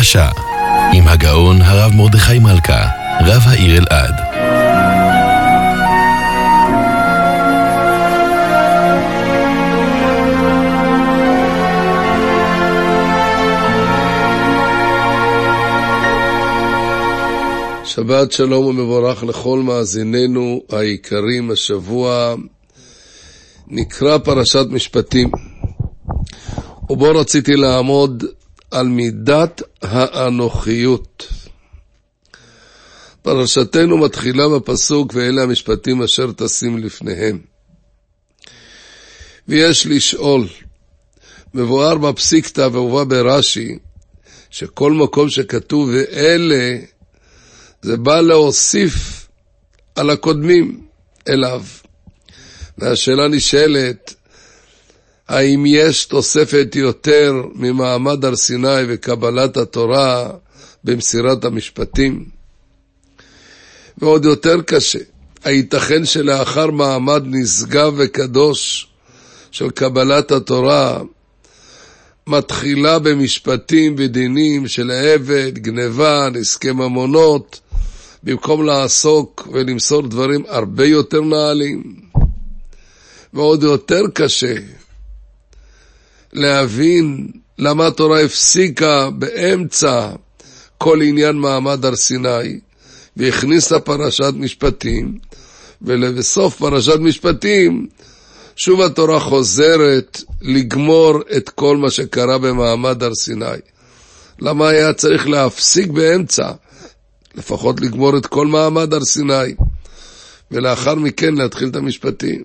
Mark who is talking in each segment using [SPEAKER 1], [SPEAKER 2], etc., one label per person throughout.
[SPEAKER 1] פרשה, עם הגאון הרב מרדכי מלכה, רב העיר אלעד.
[SPEAKER 2] שבת שלום ומבורך לכל מאזיננו היקרים. השבוע נקרא פרשת משפטים, ובו רציתי לעמוד על מידת האנוכיות. פרשתנו מתחילה בפסוק ואלה המשפטים אשר תשים לפניהם. ויש לשאול, מבואר בפסיקתא והובא ברש"י, שכל מקום שכתוב ואלה, זה בא להוסיף על הקודמים אליו. והשאלה נשאלת, האם יש תוספת יותר ממעמד הר סיני וקבלת התורה במסירת המשפטים? ועוד יותר קשה, הייתכן שלאחר מעמד נשגב וקדוש של קבלת התורה, מתחילה במשפטים ודינים של עבד, גנבה, נזקי ממונות, במקום לעסוק ולמסור דברים הרבה יותר נעלים? ועוד יותר קשה להבין למה התורה הפסיקה באמצע כל עניין מעמד הר סיני והכניסה פרשת משפטים, ולבסוף פרשת משפטים שוב התורה חוזרת לגמור את כל מה שקרה במעמד הר סיני. למה היה צריך להפסיק באמצע? לפחות לגמור את כל מעמד הר סיני ולאחר מכן להתחיל את המשפטים.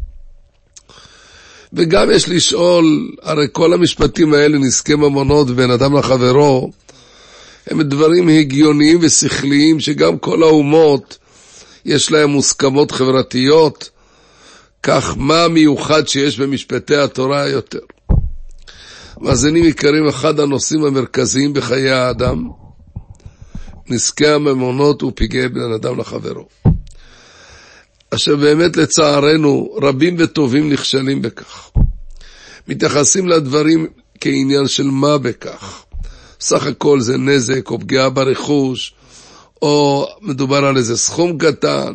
[SPEAKER 2] וגם יש לשאול, הרי כל המשפטים האלה, נזקי ממונות בין אדם לחברו, הם דברים הגיוניים ושכליים שגם כל האומות יש להם מוסכמות חברתיות. כך מה מיוחד שיש במשפטי התורה יותר? מאזינים יקרים, אחד הנושאים המרכזיים בחיי האדם, נזקי הממונות ופגעי בין אדם לחברו, אשר באמת לצערנו רבים וטובים נכשלים בכך. מתייחסים לדברים כעניין של מה בכך. סך הכל זה נזק או פגיעה ברכוש, או מדובר על איזה סכום קטן.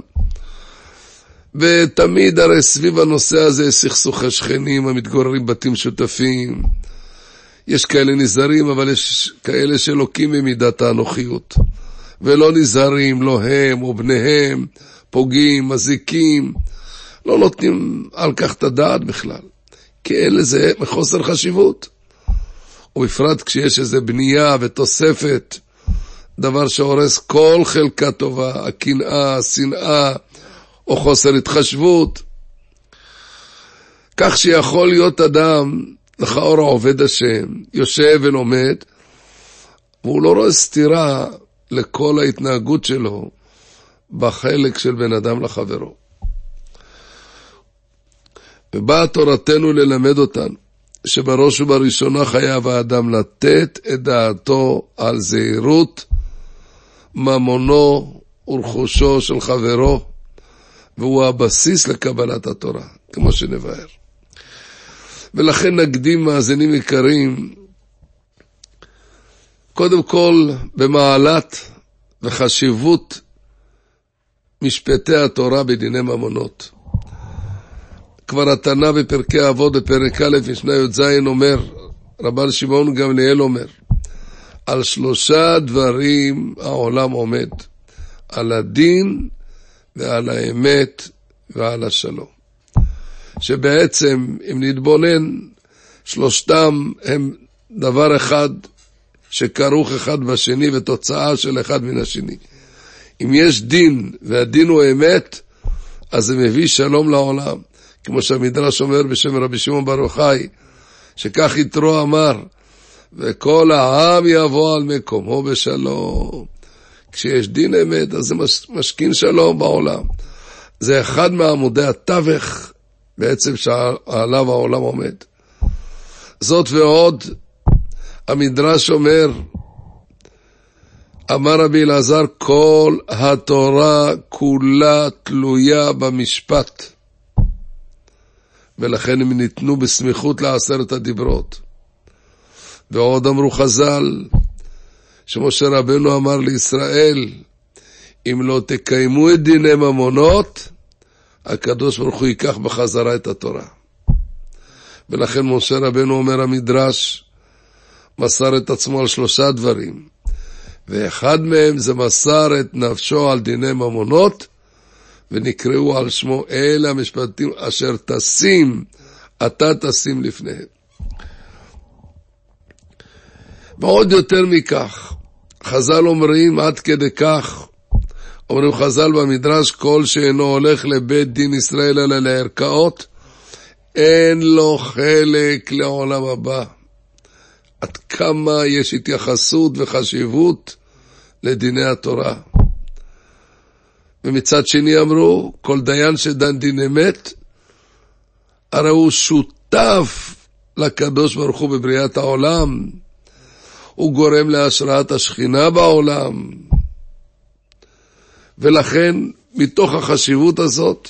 [SPEAKER 2] ותמיד הרי סביב הנושא הזה סכסוכי שכנים המתגוררים בתים שותפים. יש כאלה נזהרים, אבל יש כאלה שלוקים ממידת האנוכיות. ולא נזהרים, לא הם ובניהם, פוגעים, מזיקים, לא נותנים על כך את הדעת בכלל. כי אין לזה מחוסר חשיבות. ובפרט כשיש איזו בנייה ותוספת, דבר שהורס כל חלקה טובה, הקנאה, השנאה, או חוסר התחשבות. כך שיכול להיות אדם, לכאורה עובד השם, יושב ולומד, והוא לא רואה סתירה לכל ההתנהגות שלו, בחלק של בן אדם לחברו. ובאה תורתנו ללמד אותנו, שבראש ובראשונה חייב האדם לתת את דעתו על זהירות ממונו ורכושו של חברו, והוא הבסיס לקבלת התורה, כמו שנבהר. ולכן נקדים מאזינים יקרים, קודם כל במעלת וחשיבות משפטי התורה בדיני ממונות. כבר התנא בפרקי אבות בפרק א' משנה י"ז אומר, רבן שמעון גמליאל אומר, על 3 דברים העולם עומד, על הדין ועל האמת ועל השלום. שבעצם אם נתבונן, 3 הם דבר אחד שכרוך אחד בשני ותוצאה של אחד מן השני. אם יש דין והדין הוא אמת, אז זה מביא שלום לעולם. כמו שהמדרש אומר בשם רבי שמעון בר יוחאי, שכך יתרו אמר, וכל העם יבוא על מקומו בשלום. כשיש דין אמת, אז זה משכין שלום בעולם. זה אחד מעמודי התווך בעצם שעליו העולם עומד. זאת ועוד, המדרש אומר, אמר רבי אלעזר, כל התורה כולה תלויה במשפט. ולכן הם ניתנו בסמיכות ל10 הדיברות. ועוד אמרו חז"ל, שמשה רבנו אמר לישראל, אם לא תקיימו את דיני ממונות, הקדוש ברוך הוא ייקח בחזרה את התורה. ולכן משה רבנו אומר המדרש, מסר את עצמו על 3 דברים, ואחד מהם זה מסר את נפשו על דיני ממונות, ונקראו על שמו אלה המשפטים אשר תשים, אתה תשים לפניהם. ועוד יותר מכך, חז"ל אומרים עד כדי כך, אומרים חז"ל במדרש, כל שאינו הולך לבית דין ישראל אלא לערכאות, אין לו חלק לעולם הבא. עד כמה יש התייחסות וחשיבות לדיני התורה. ומצד שני אמרו, כל דיין שדן דין אמת, הרי הוא שותף לקדוש ברוך הוא בבריאת העולם, הוא גורם להשראת השכינה בעולם, ולכן מתוך החשיבות הזאת,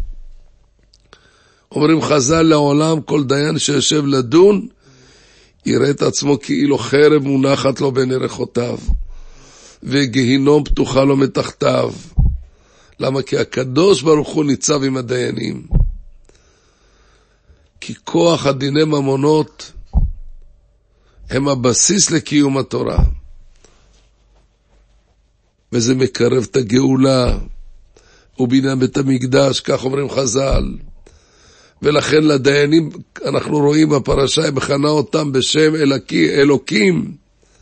[SPEAKER 2] אומרים חז"ל לעולם, כל דיין שיושב לדון, יראה את עצמו כאילו חרב מונחת לו בין ירכותיו, וגיהינום פתוחה לו מתחתיו. למה? כי הקדוש ברוך הוא ניצב עם הדיינים. כי כוח הדיני ממונות הם הבסיס לקיום התורה. וזה מקרב את הגאולה, ובניין בית המקדש, כך אומרים חז"ל. ולכן לדיינים, אנחנו רואים בפרשה, היא מכנה אותם בשם אלוקים.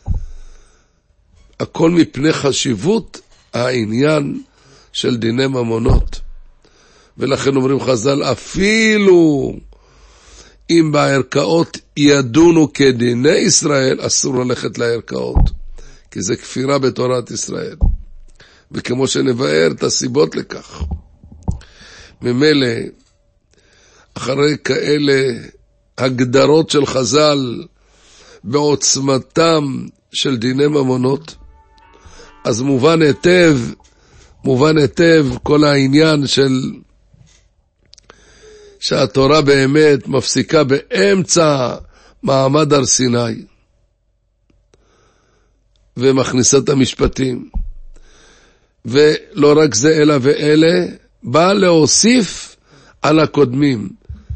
[SPEAKER 2] הכל מפני חשיבות העניין של דיני ממונות. ולכן אומרים חז"ל, אפילו אם בערכאות ידונו כדיני ישראל, אסור ללכת לערכאות, כי זה כפירה בתורת ישראל. וכמו שנבאר את הסיבות לכך. ממילא, אחרי כאלה הגדרות של חז"ל בעוצמתם של דיני ממונות, אז מובן היטב כל העניין של שהתורה באמת מפסיקה באמצע מעמד הר סיני ומכניסה את המשפטים. ולא רק זה אלא ואלה, בא להוסיף על הקודמים.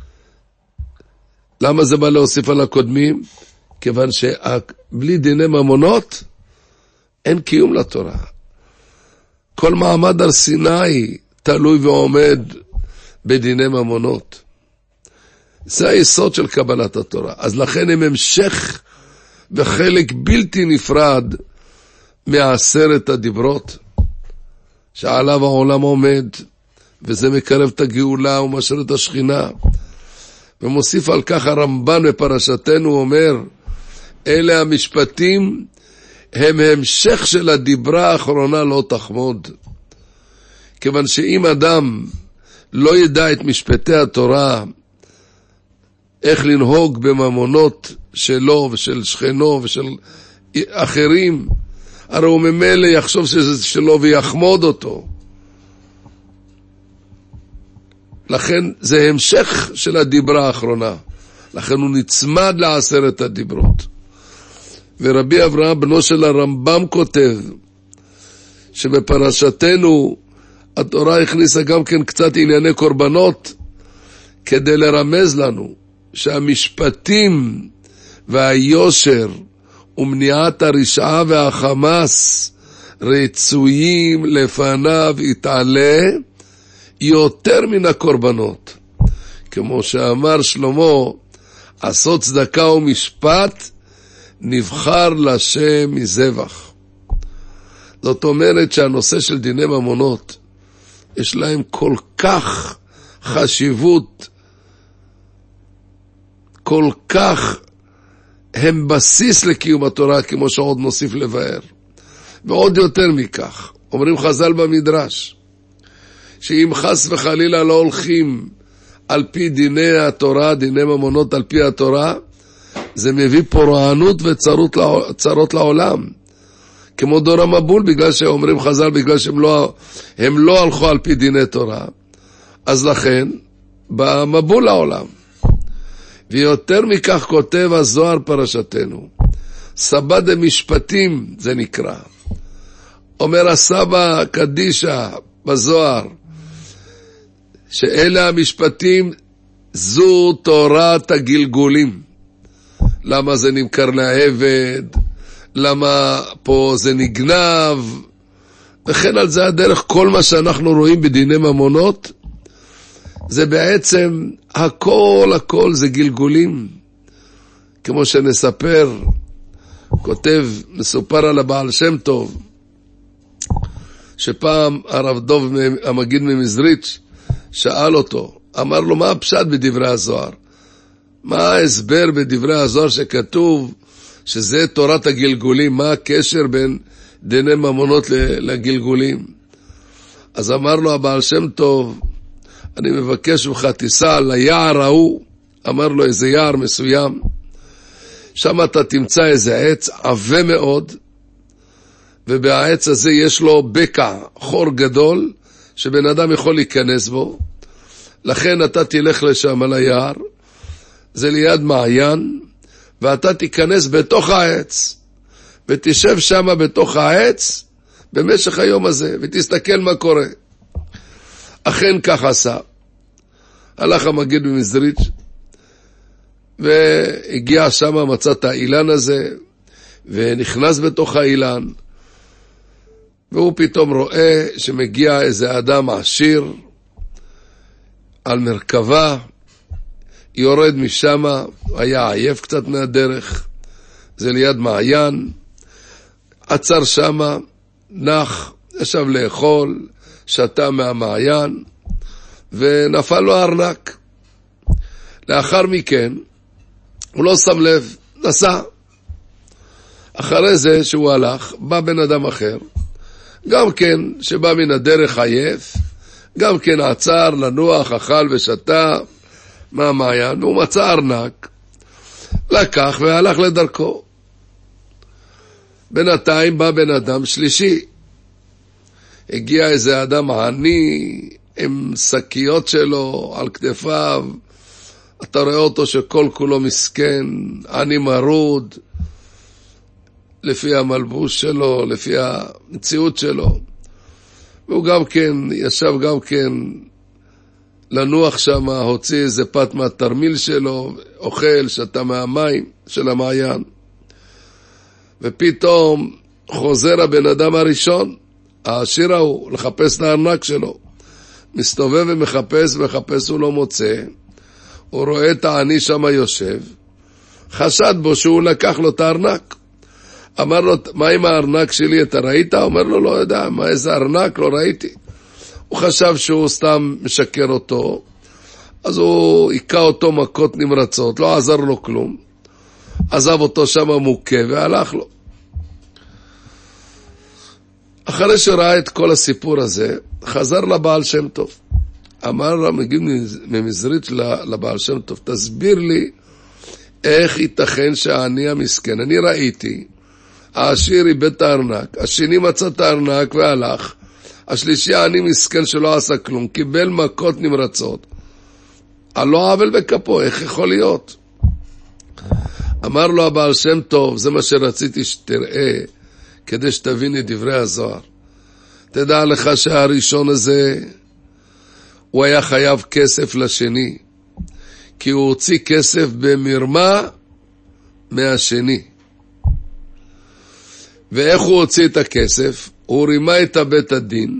[SPEAKER 2] למה זה בא להוסיף על הקודמים? כיוון שבלי דיני ממונות אין קיום לתורה. כל מעמד הר סיני תלוי ועומד בדיני ממונות. זה היסוד של קבלת התורה. אז לכן הם המשך וחלק בלתי נפרד מעשרת הדיברות שעליו העולם עומד, וזה מקרב את הגאולה ומשרת את השכינה. ומוסיף על כך הרמב"ן בפרשתנו, אומר, אלה המשפטים הם המשך של הדיברה האחרונה לא תחמוד. כיוון שאם אדם לא ידע את משפטי התורה, איך לנהוג בממונות שלו ושל שכנו ושל אחרים, הרי הוא ממילא יחשוב שזה שלו ויחמוד אותו. לכן זה המשך של הדיברה האחרונה. לכן הוא נצמד לעשרת הדיברות. ורבי אברהם בנו של הרמב"ם כותב שבפרשתנו התורה הכניסה גם כן קצת ענייני קורבנות כדי לרמז לנו שהמשפטים והיושר ומניעת הרשעה והחמאס רצויים לפניו יתעלה יותר מן הקורבנות. כמו שאמר שלמה, עשות צדקה ומשפט נבחר לשם מזבח. זאת אומרת שהנושא של דיני ממונות יש להם כל כך חשיבות, כל כך הם בסיס לקיום התורה, כמו שעוד נוסיף לבאר. ועוד יותר מכך, אומרים חז"ל במדרש, שאם חס וחלילה לא הולכים על פי דיני התורה, דיני ממונות על פי התורה, זה מביא פורענות וצרות לעולם. כמו דור המבול, בגלל שאומרים חז"ל, בגלל שהם לא הלכו על פי דיני תורה. אז לכן, במבול לעולם. ויותר מכך כותב הזוהר פרשתנו, סבא דמשפטים זה נקרא. אומר הסבא קדישה בזוהר, שאלה המשפטים זו תורת הגלגולים. למה זה נמכר לעבד, למה פה זה נגנב, וכן על זה הדרך. כל מה שאנחנו רואים בדיני ממונות, זה בעצם הכל זה גלגולים. כמו שנספר, מסופר על הבעל שם טוב, שפעם הרב דוב המגיד ממזריץ' שאל אותו, אמר לו, מה הפשט בדברי הזוהר? מה ההסבר בדברי הזוהר שכתוב שזה תורת הגלגולים? מה הקשר בין דיני ממונות לגלגולים? אז אמר לו הבעל שם טוב, אני מבקש ממך תיסע ליער ההוא. אמר לו איזה יער מסוים, שם אתה תמצא איזה עץ עבה מאוד, ובעץ הזה יש לו בקע, חור גדול, שבן אדם יכול להיכנס בו. לכן אתה תלך לשם על היער, זה ליד מעיין, ואתה תיכנס בתוך העץ, ותשב שם בתוך העץ, במשך היום הזה, ותסתכל מה קורה. אכן כך עשה. הלך המגיד ממזריץ', והגיע שם, מצא את האילן הזה, ונכנס בתוך האילן, והוא פתאום רואה שמגיע איזה אדם עשיר, על מרכבה, יורד משם, היה עייף קצת מהדרך, זה ליד מעיין, עצר שם, נח, ישב לאכול, שתה מהמעיין, ונפל לו ארנק. לאחר מכן, הוא לא שם לב, נסע. אחרי זה שהוא הלך, בא בן אדם אחר, גם כן שבא מן הדרך עייף, גם כן עצר לנוח, אכל ושתה מהמעיין, והוא מצא ארנק, לקח והלך לדרכו. בינתיים בא בן אדם שלישי, הגיע איזה אדם עני, עם שקיות שלו על כתפיו, אתה רואה אותו שכל כולו מסכן, עני מרוד, לפי המלבוש שלו, לפי המציאות שלו. והוא גם כן, ישב גם כן לנוח שם, הוציא איזה פת מהתרמיל שלו, אוכל, שתה מהמים של המעיין. ופתאום חוזר הבן אדם הראשון, העשיר ההוא, לחפש את הארנק שלו. מסתובב ומחפש, הוא לא מוצא. הוא רואה את העני שם יושב, חשד בו שהוא לקח לו את הארנק. אמר לו, מה עם הארנק שלי, אתה ראית? אומר לו, לא יודע, מה איזה ארנק? לא ראיתי. הוא חשב שהוא סתם משקר אותו, אז הוא עיקה אותו מכות נמרצות, לא עזר לו כלום. עזב אותו שם מוכה והלך לו. אחרי שראה את כל הסיפור הזה, חזר לבעל שם טוב. אמר לו, מגיע ממזריץ' לבעל שם טוב, תסביר לי איך ייתכן שהעני המסכן, אני ראיתי, העשיר איבד את הארנק, השני מצא את הארנק והלך, השלישי העני מסכן שלא עשה כלום, קיבל מכות נמרצות, על לא עוול בכפו, איך יכול להיות? אמר לו הבעל שם טוב, זה מה שרציתי שתראה, כדי שתבין את דברי הזוהר. תדע לך שהראשון הזה, הוא היה חייב כסף לשני, כי הוא הוציא כסף במרמה מהשני. ואיך הוא הוציא את הכסף? הוא רימה את בית הדין.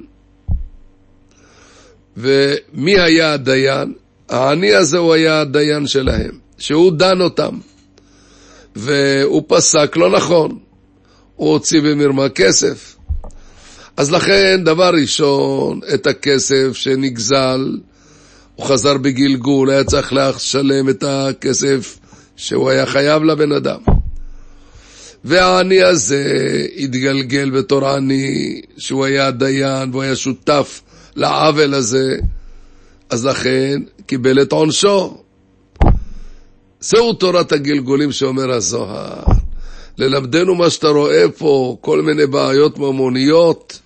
[SPEAKER 2] ומי היה הדיין? העני הזה הוא היה הדיין שלהם, שהוא דן אותם. והוא פסק לא נכון. הוא הוציא במרמה כסף. אז לכן, דבר ראשון, את הכסף שנגזל, הוא חזר בגלגול, היה צריך לשלם את הכסף שהוא היה חייב לבן אדם. והעני הזה התגלגל בתור עני, שהוא היה דיין, והוא היה שותף לעוול הזה, אז לכן קיבל את עונשו. זהו תורת הגלגולים שאומר הזוהר. ללמדנו מה שאתה רואה פה, כל מיני בעיות ממוניות,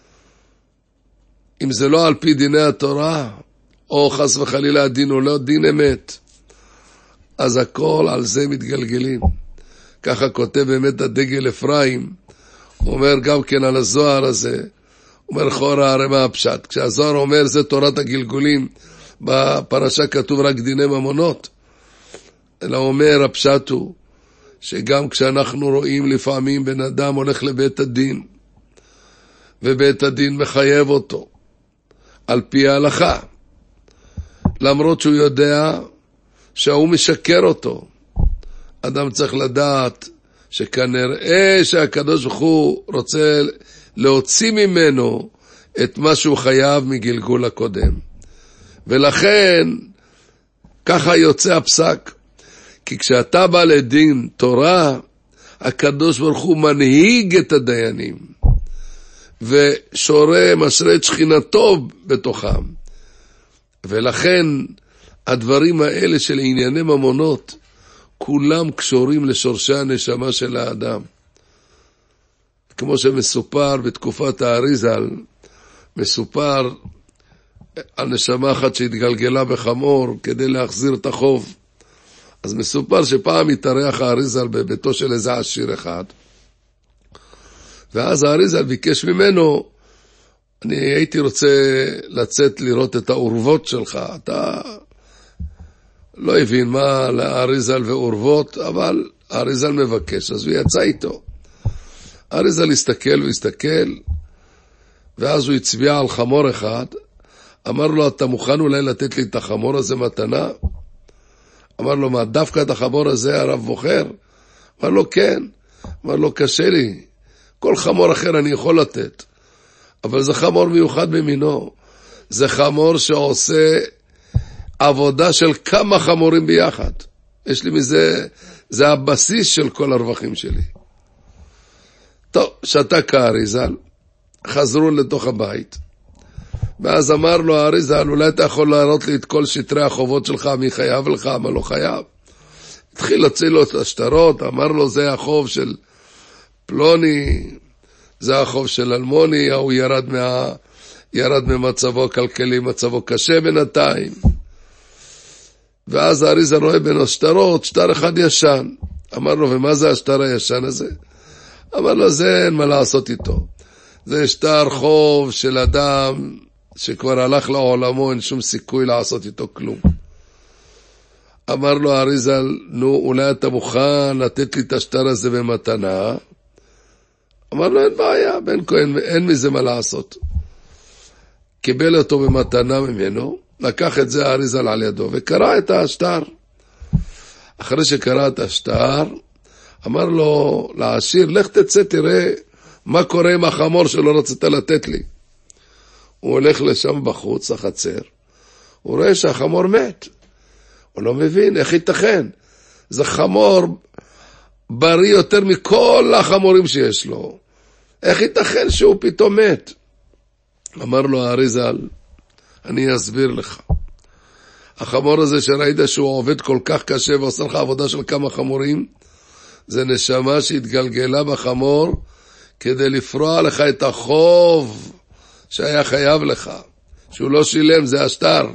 [SPEAKER 2] אם זה לא על פי דיני התורה, או חס וחלילה הדין הוא לא דין אמת, אז הכל על זה מתגלגלים. ככה כותב באמת הדגל אפרים, הוא אומר גם כן על הזוהר הזה, הוא אומר חורה הרי מה הפשט, כשהזוהר אומר זה תורת הגלגולים, בפרשה כתוב רק דיני ממונות, אלא אומר הפשט הוא, שגם כשאנחנו רואים לפעמים בן אדם הולך לבית הדין, ובית הדין מחייב אותו, על פי ההלכה, למרות שהוא יודע שהוא משקר אותו, אדם צריך לדעת שכנראה שהקדוש ברוך הוא רוצה להוציא ממנו את מה שהוא חייב מגלגול הקודם. ולכן ככה יוצא הפסק. כי כשאתה בא לדין תורה, הקדוש ברוך הוא מנהיג את הדיינים, ושורה משרה את שכינתו בתוכם. ולכן הדברים האלה של ענייני ממונות, כולם קשורים לשורשי הנשמה של האדם. כמו שמסופר בתקופת האריזל, מסופר על נשמה אחת שהתגלגלה בחמור כדי להחזיר את החוב. אז מסופר שפעם התארח האריזל בביתו של איזה עשיר אחד, ואז האריזל ביקש ממנו, אני הייתי רוצה לצאת לראות את האורבות שלך, אתה לא הבין מה לאריזל ואורבות, אבל האריזל מבקש, אז הוא יצא איתו. האריזל הסתכל והסתכל, ואז הוא הצביע על חמור אחד, אמר לו, אתה מוכן אולי לתת לי את החמור הזה מתנה? אמר לו, מה, דווקא את החמור הזה הרב בוחר? אמר לו, כן. אמר לו, קשה לי, כל חמור אחר אני יכול לתת, אבל זה חמור מיוחד במינו, זה חמור שעושה עבודה של כמה חמורים ביחד. יש לי מזה, זה הבסיס של כל הרווחים שלי. טוב, שתק האריזל, חזרו לתוך הבית, ואז אמר לו האריזל, אולי אתה יכול להראות לי את כל שטרי החובות שלך, מי חייב לך, מה לא חייב? התחיל להוציא לו את השטרות, אמר לו, זה החוב של פלוני, זה החוב של אלמוני, הוא ירד ממצבו הכלכלי, מצבו קשה בינתיים. ואז האריזל רואה בין השטרות, שטר אחד ישן. אמר לו, ומה זה השטר הישן הזה? אמר לו, זה אין מה לעשות איתו. זה שטר חוב של אדם שכבר הלך לעולמו, אין שום סיכוי לעשות איתו כלום. אמר לו האריזל, נו, אולי אתה מוכן לתת לי את השטר הזה במתנה? אמר לו, אין בעיה, בן כהן, אין מזה מה לעשות. קיבל אותו במתנה ממנו, לקח את זה האריזל על ידו, וקרא את השטר. אחרי שקרא את השטר, אמר לו לעשיר, לך תצא, תראה מה קורה עם החמור שלא רצית לתת לי. הוא הולך לשם בחוץ, החצר, הוא רואה שהחמור מת. הוא לא מבין, איך ייתכן? זה חמור בריא יותר מכל החמורים שיש לו. איך ייתכן שהוא פתאום מת? אמר לו האריזל, אני אסביר לך. החמור הזה שראית שהוא עובד כל כך קשה ועושה לך עבודה של כמה חמורים, זה נשמה שהתגלגלה בחמור כדי לפרוע לך את החוב שהיה חייב לך, שהוא לא שילם, זה השטר.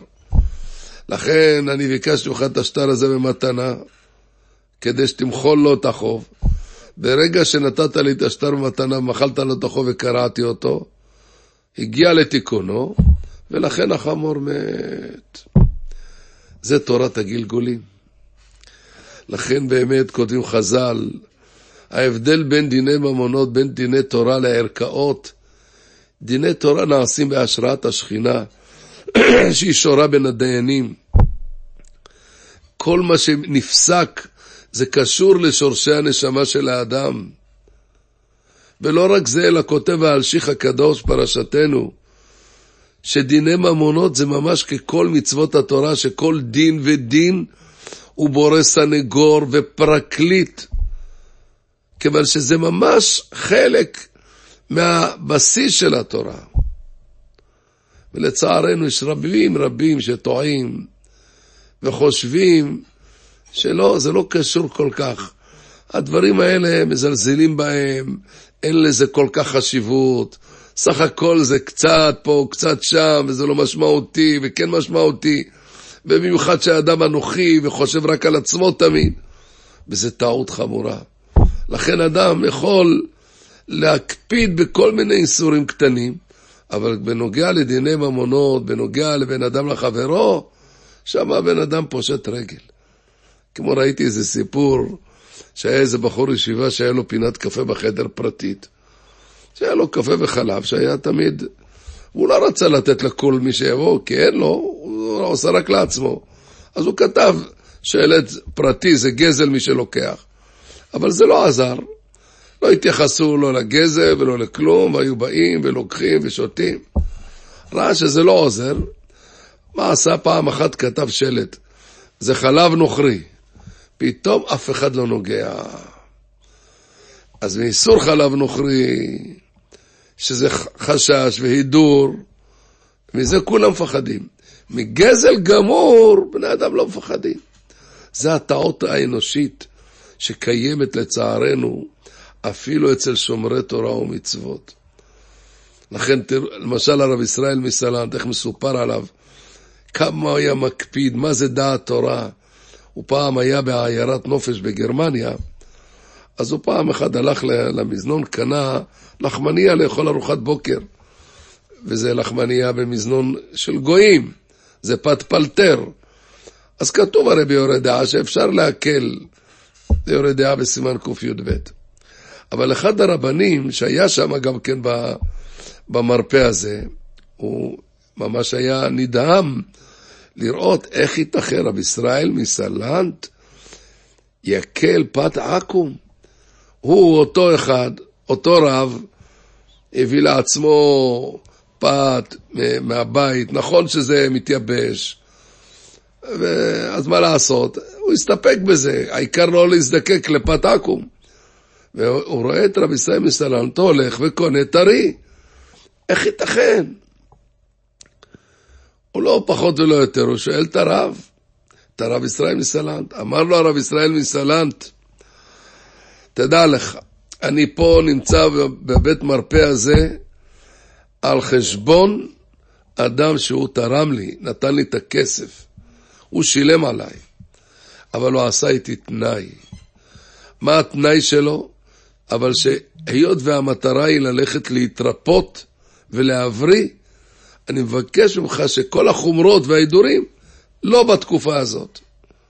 [SPEAKER 2] לכן אני ביקשתי לך את השטר הזה במתנה, כדי שתמחול לו את החוב. ברגע שנתת לי את השטר במתנה, מחלת לו את החוב וקראתי אותו, הגיע לתיקונו, ולכן החמור מת. זה תורת הגלגולים. לכן באמת כותבים חז"ל, ההבדל בין דיני ממונות, בין דיני תורה לערכאות, דיני תורה נעשים בהשראת השכינה, שהיא שורה בין הדיינים. כל מה שנפסק, זה קשור לשורשי הנשמה של האדם. ולא רק זה, אלא כותב האלשיך הקדוש פרשתנו, שדיני ממונות זה ממש ככל מצוות התורה, שכל דין ודין הוא בורא סנגור ופרקליט, כיוון שזה ממש חלק מהבסיס של התורה. ולצערנו יש רבים שטועים וחושבים שלא, זה לא קשור כל כך. הדברים האלה מזלזלים בהם, אין לזה כל כך חשיבות. סך הכל זה קצת פה, קצת שם, וזה לא משמעותי, וכן משמעותי. ובמיוחד שהאדם אנוכי וחושב רק על עצמו תמיד. וזה טעות חמורה. לכן אדם יכול להקפיד בכל מיני איסורים קטנים, אבל בנוגע לדיני ממונות, בנוגע לבן אדם לחברו, שם הבן אדם פושט רגל. כמו ראיתי איזה סיפור, שהיה איזה בחור ישיבה שהיה לו פינת קפה בחדר פרטית, שהיה לו קפה וחלב, שהיה תמיד, הוא לא רצה לתת לכל מי שיבוא, כי אין לו, הוא עושה רק לעצמו. אז הוא כתב שלט פרטי, זה גזל מי שלוקח. אבל זה לא עזר. לא התייחסו לא לגזל ולא לכלום, והיו באים ולוקחים ושותים. ראה שזה לא עוזר. מה עשה? פעם אחת כתב שלט, זה חלב נוכרי. פתאום אף אחד לא נוגע. אז מאיסור חלב נוכרי, שזה חשש והידור, מזה כולם מפחדים. מגזל גמור, בני אדם לא מפחדים. זה הטעות האנושית שקיימת לצערנו, אפילו אצל שומרי תורה ומצוות. לכן, למשל הרב ישראל מסלנט, איך מסופר עליו, כמה היה מקפיד, מה זה דעת תורה. הוא פעם היה בעיירת נופש בגרמניה, אז הוא פעם אחד הלך למזנון, קנה לחמניה לאכול ארוחת בוקר, וזה לחמניה במזנון של גויים, זה פת פלטר. אז כתוב הרי ביורה דעה שאפשר להקל, זה יורה דעה בסימן ק"י"ב. אבל אחד הרבנים שהיה שם גם כן במרפא הזה, הוא ממש היה נדהם לראות איך ייתכן רב ישראל מסלנט יקל פת עקום. הוא אותו אחד, אותו רב, הביא לעצמו פת מהבית, נכון שזה מתייבש, אז מה לעשות? הוא הסתפק בזה, העיקר לא להזדקק לפת עקום. והוא רואה את רב ישראל מסלנט הולך וקונה טרי. איך ייתכן? הוא לא פחות ולא יותר, הוא שואל את הרב ישראל מסלנט. אמר לו הרב ישראל מסלנט, תדע לך, אני פה נמצא בבית מרפא הזה, על חשבון אדם שהוא תרם לי, נתן לי את הכסף. הוא שילם עליי, אבל הוא עשה איתי תנאי. מה התנאי שלו? אבל שהיות והמטרה היא ללכת להתרפות ולהבריא, אני מבקש ממך שכל החומרות וההידורים לא בתקופה הזאת.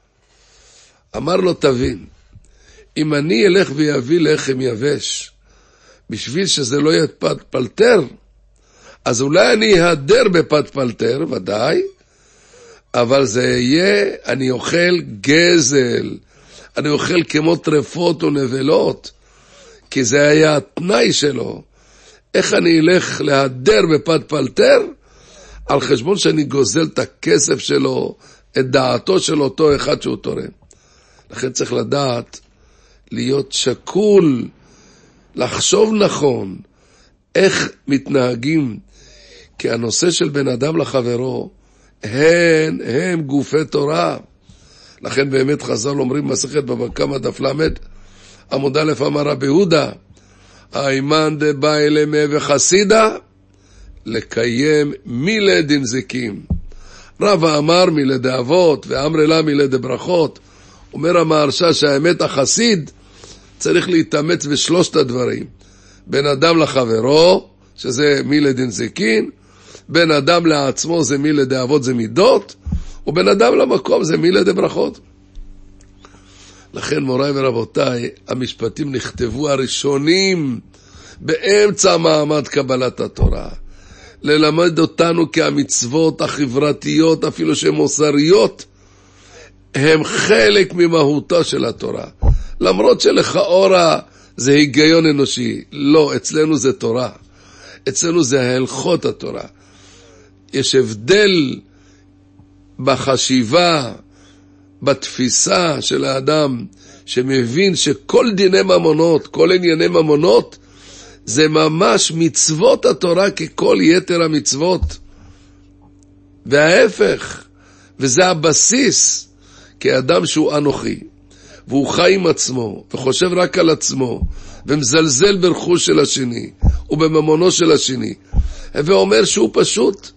[SPEAKER 2] אמר לו, תבין, אם אני אלך ויביא לחם יבש, בשביל שזה לא יהיה פת פלטר, אז אולי אני אהדר בפת פלטר, ודאי, אבל זה יהיה, אני אוכל גזל, אני אוכל כמו טרפות ונבלות, כי זה היה התנאי שלו. איך אני אלך להדר בפת פלטר? על חשבון שאני גוזל את הכסף שלו, את דעתו של אותו אחד שהוא תורם. לכן צריך לדעת, להיות שקול, לחשוב נכון, איך מתנהגים, כי הנושא של בן אדם לחברו, הם גופי תורה. לכן באמת חז"ל אומרים מסכת בבא קמא דף למד, עמוד א' אמר רבי יהודה, האימן דבאי למה וחסידה, לקיים מילה דנזיקים. רבא אמר מילה דאבות, ואמר לה מילה דברכות. אומר המהרש"א שהאמת החסיד צריך להתאמץ בשלושת הדברים. בן אדם לחברו, שזה מילה דנזיקין, בן אדם לעצמו זה מילה דאבות, זה מידות, ובן אדם למקום זה מילה דברכות. לכן מוריי ורבותיי, המשפטים נכתבו הראשונים באמצע מעמד קבלת התורה. ללמד אותנו כי המצוות החברתיות, אפילו שהן מוסריות, הם חלק ממהותה של התורה. למרות שלכאורה זה היגיון אנושי. לא, אצלנו זה תורה. אצלנו זה הלכות התורה. יש הבדל בחשיבה, בתפיסה של האדם, שמבין שכל דיני ממונות, כל ענייני ממונות, זה ממש מצוות התורה ככל יתר המצוות. וההפך, וזה הבסיס, כאדם שהוא אנוכי, והוא חי עם עצמו, וחושב רק על עצמו, ומזלזל ברכוש של השני, ובממונו של השני, ואומר שהוא פשוט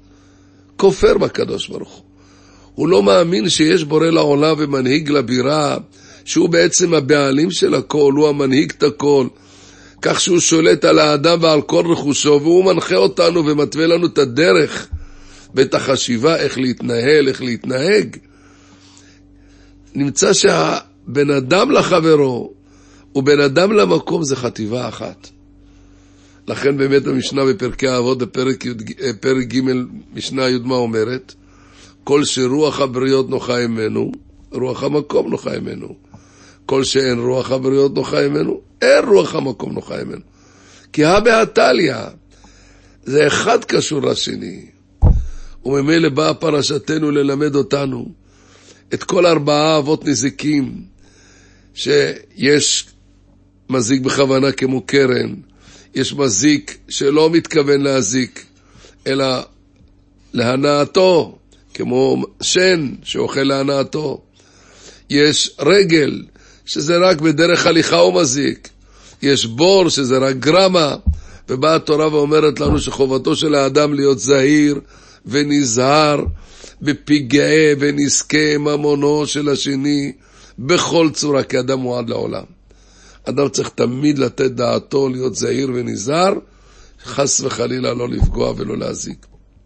[SPEAKER 2] כופר בקדוש ברוך הוא. הוא לא מאמין שיש בורא לעולם ומנהיג לבירה, שהוא בעצם הבעלים של הכל, הוא המנהיג את הכל, כך שהוא שולט על האדם ועל כל רכושו, והוא מנחה אותנו ומתווה לנו את הדרך ואת החשיבה, איך להתנהל, איך להתנהג. נמצא שהבן אדם לחברו ובן אדם למקום זה חטיבה אחת. לכן באמת המשנה בפרקי האבות בפרק ג' משנה י' מה אומרת? כל שרוח הבריות נוחה ממנו, רוח המקום נוחה ממנו. כל שאין רוח הבריות נוחה ממנו, אין רוח המקום נוחה ממנו. כי בהתליה, זה אחד קשור לשני. וממילא באה פרשתנו ללמד אותנו את כל 4 אבות נזיקים, שיש מזיק בכוונה כמו קרן, יש מזיק שלא מתכוון להזיק, אלא להנאתו, כמו שן שאוכל להנאתו. יש רגל, שזה רק בדרך הליכה הוא מזיק. יש בור, שזה רק גרמה. ובאה התורה ואומרת לנו שחובתו של האדם להיות זהיר ונזהר בפגעי ונזקי ממונו של השני, בכל צורה, כי אדם מועד לעולם. אדם צריך תמיד לתת דעתו להיות זהיר ונזהר, חס וחלילה לא לפגוע ולא להזיק.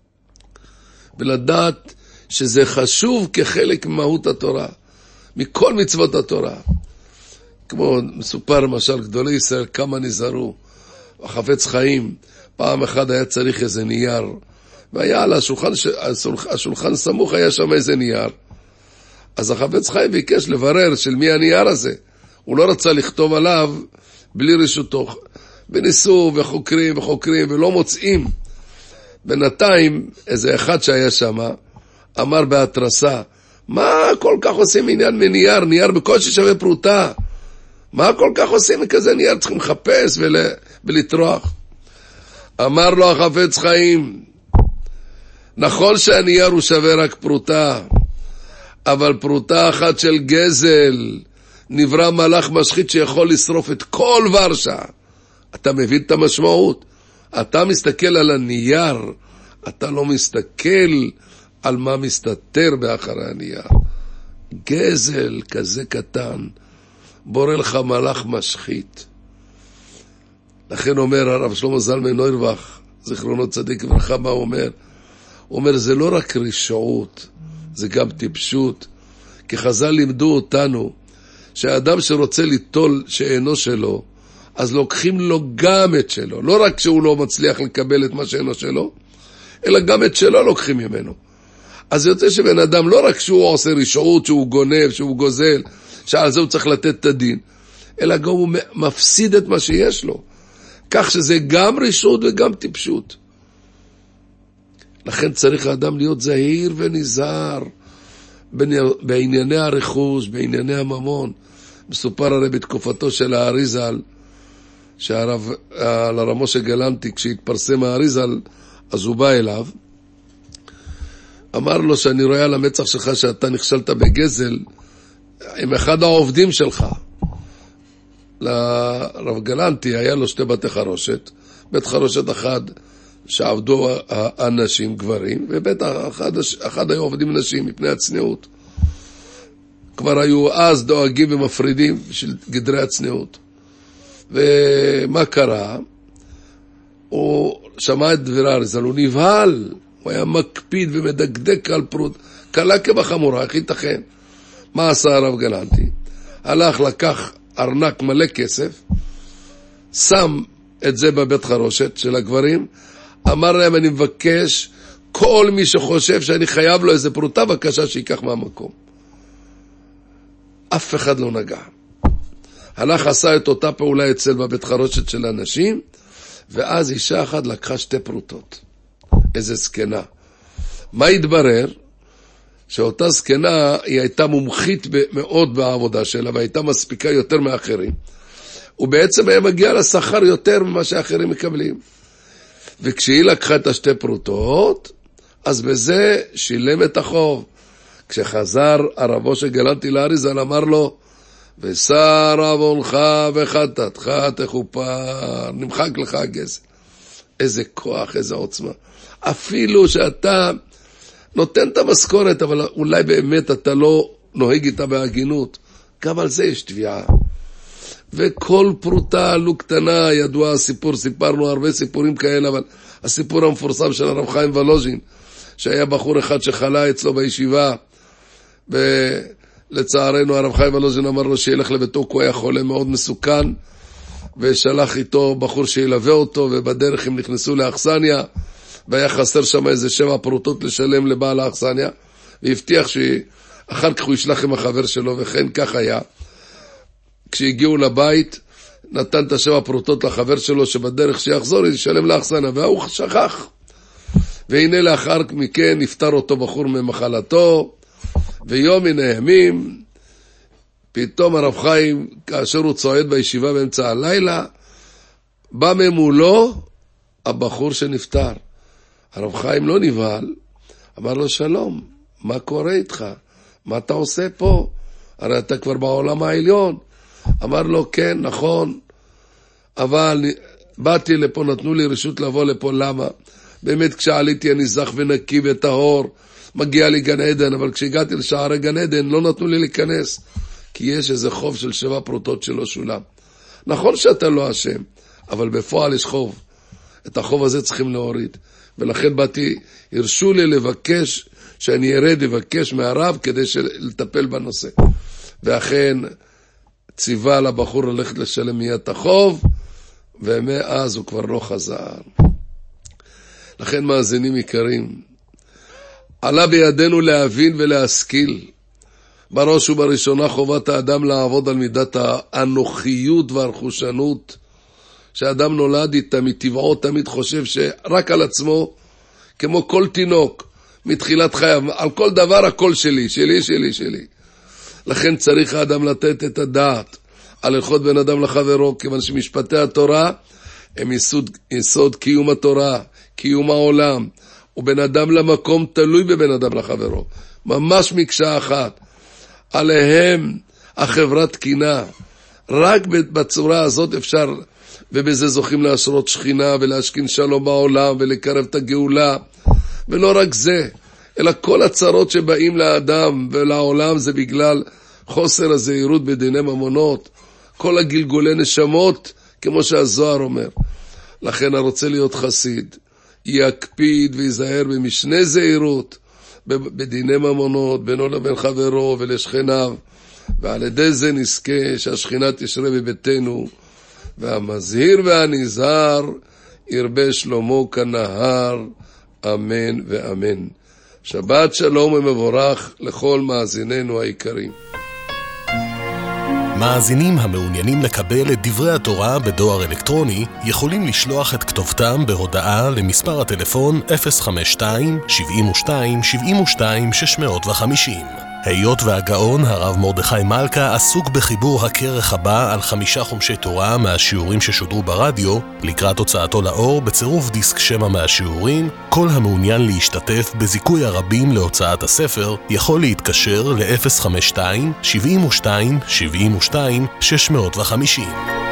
[SPEAKER 2] ולדעת שזה חשוב כחלק ממהות התורה, מכל מצוות התורה. כמו מסופר למשל, גדולי ישראל כמה נזהרו, החפץ חיים, פעם אחד היה צריך איזה נייר, והיה על השולחן סמוך היה שם איזה נייר. אז החפץ חיים ביקש לברר של מי הנייר הזה. הוא לא רצה לכתוב עליו בלי רשותו. וניסו וחוקרים וחוקרים ולא מוצאים. בינתיים איזה אחד שהיה שם אמר בהתרסה, מה כל כך עושים עניין מנייר? נייר בקושי שווה פרוטה. מה כל כך עושים מכזה נייר? צריכים לחפש ולטרוח. אמר לו החפץ חיים, נכון שהנייר הוא שווה רק פרוטה, אבל פרוטה אחת של גזל, נברא מלאך משחית שיכול לשרוף את כל ורשה. אתה מבין את המשמעות? אתה מסתכל על הנייר, אתה לא מסתכל על מה מסתתר באחרי הנייר. גזל כזה קטן, בורא לך מלאך משחית. לכן אומר הרב שלמה זלמן אוירבך, זיכרונו צדיק לברכה, מה הוא אומר? הוא אומר, זה לא רק רשעות, זה גם טיפשות. כי חז"ל לימדו אותנו, שהאדם שרוצה ליטול שאינו שלו, אז לוקחים לו גם את שלו. לא רק שהוא לא מצליח לקבל את מה שאינו שלו, אלא גם את שלו לוקחים ממנו. אז יוצא שבן אדם, לא רק שהוא עושה רשעות, שהוא גונב, שהוא גוזל, שעל זה הוא צריך לתת את הדין, אלא גם הוא מפסיד את מה שיש לו. כך שזה גם רשעות וגם טיפשות. לכן צריך האדם להיות זהיר ונזהר בענייני הרכוש, בענייני הממון. מסופר הרי בתקופתו של האריזל, שהרב משה גלנטי, כשהתפרסם האריזל, אז הוא בא אליו, אמר לו שאני רואה על המצח שלך שאתה נכשלת בגזל עם אחד העובדים שלך. לרב גלנטי היה לו 2 בתי חרושת, בית חרושת אחד שעבדו אנשים גברים, ובית אחד היו עובדים נשים מפני הצניעות. כבר היו אז דואגים ומפרידים של גדרי הצניעות. ומה קרה? הוא שמע את דברי האריזל, הוא נבהל, הוא היה מקפיד ומדקדק על פרוט, קלה כבחמורה, איך ייתכן? מה עשה הרב גלנטי? הלך, לקח ארנק מלא כסף, שם את זה בבית חרושת של הגברים, אמר להם, אני מבקש, כל מי שחושב שאני חייב לו איזה פרוטה, בבקשה שיקח מהמקום. אף אחד לא נגע. הלך, עשה את אותה פעולה אצל בבית חרושת של אנשים, ואז אישה אחת לקחה 2 פרוטות. איזה זקנה. מה התברר? שאותה זקנה היא הייתה מומחית מאוד בעבודה שלה, והייתה מספיקה יותר מאחרים. ובעצם היה מגיע לשכר יותר ממה שאחרים מקבלים. וכשהיא לקחה את 2 פרוטות, אז בזה שילם את החוב. כשחזר הרב משה גלנטי לאריזל, אמר לו, ושר עוונך וחטאתך תכופר, נמחק לך הגזל. איזה כוח, איזה עוצמה. אפילו שאתה נותן את המשכורת, אבל אולי באמת אתה לא נוהג איתה בהגינות, גם על זה יש תביעה. וכל פרוטה עלו קטנה, ידוע הסיפור, סיפרנו הרבה סיפורים כאלה, אבל הסיפור המפורסם של הרב חיים ולוז'ין, שהיה בחור אחד שחלה אצלו בישיבה, ולצערנו הרב חיים ולוז'ין אמר לו שילך לביתו, כי הוא היה חולה מאוד מסוכן, ושלח איתו בחור שילווה אותו, ובדרך הם נכנסו לאכסניה, והיה חסר שם איזה 7 פרוטות לשלם לבעל האכסניה, והבטיח שאחר כך הוא ישלח עם החבר שלו, וכן כך היה. כשהגיעו לבית, נתן את 7 פרוטות לחבר שלו, שבדרך שיחזור ישלם לאכסניה, והוא שכח. והנה לאחר מכן נפטר אותו בחור ממחלתו, ויום מן הימים, פתאום הרב חיים, כאשר הוא צועד בישיבה באמצע הלילה, בא ממולו הבחור שנפטר. הרב חיים לא נבהל, אמר לו שלום, מה קורה איתך? מה אתה עושה פה? הרי אתה כבר בעולם העליון. אמר לו כן, נכון, אבל באתי לפה, נתנו לי רשות לבוא לפה, למה? באמת כשעליתי אני זך ונקי וטהור, מגיע לי גן עדן, אבל כשהגעתי לשערי גן עדן לא נתנו לי להיכנס, כי יש איזה חוב של 7 פרוטות שלא שולם. נכון שאתה לא אשם, אבל בפועל יש חוב. את החוב הזה צריכים להוריד. ולכן באתי, הרשו לי לבקש, שאני ירד לבקש מהרב כדי לטפל בנושא. ואכן ציווה לבחור ללכת לשלם מיד את החוב, ומאז הוא כבר לא חזר. לכן מאזינים יקרים, עלה בידינו להבין ולהשכיל. בראש ובראשונה חובת האדם לעבוד על מידת האנוכיות והרכושנות, שאדם נולד איתה מטבעו תמיד חושב שרק על עצמו, כמו כל תינוק, מתחילת חייו, על כל דבר הכל שלי, שלי, שלי, שלי. לכן צריך האדם לתת את הדעת על הלכות בין אדם לחברו, כיוון שמשפטי התורה הם יסוד קיום התורה, קיום העולם, ובין אדם למקום תלוי בבין אדם לחברו, ממש מקשה אחת. עליהם החברה תקינה, רק בצורה הזאת אפשר, ובזה זוכים להשרות שכינה ולהשכין שלום בעולם ולקרב את הגאולה. ולא רק זה, אלא כל הצרות שבאים לאדם ולעולם זה בגלל חוסר הזהירות בדיני ממונות, כל הגלגולי נשמות, כמו שהזוהר אומר. לכן הרוצה להיות חסיד, יקפיד ויזהר במשנה זהירות, בדיני ממונות, בינו לבין חברו ולשכניו, ועל ידי זה נזכה שהשכינה תשרה בביתנו, והמזהיר והנזהר ירבה שלמה כנהר, אמן ואמן. שבת שלום ומבורך לכל מאזיננו היקרים.
[SPEAKER 3] מאזינים המעוניינים לקבל את דברי התורה בדואר אלקטרוני יכולים לשלוח את כתובתם בהודעה למספר הטלפון 052-72-72-650. היות והגאון הרב מרדכי מלכה עסוק בחיבור הכרך הבא על 5 חומשי תורה מהשיעורים ששודרו ברדיו, לקראת הוצאתו לאור בצירוף דיסק שמע מהשיעורים, כל המעוניין להשתתף בזיכוי הרבים להוצאת הספר יכול להתקשר ל-052-72-72-650.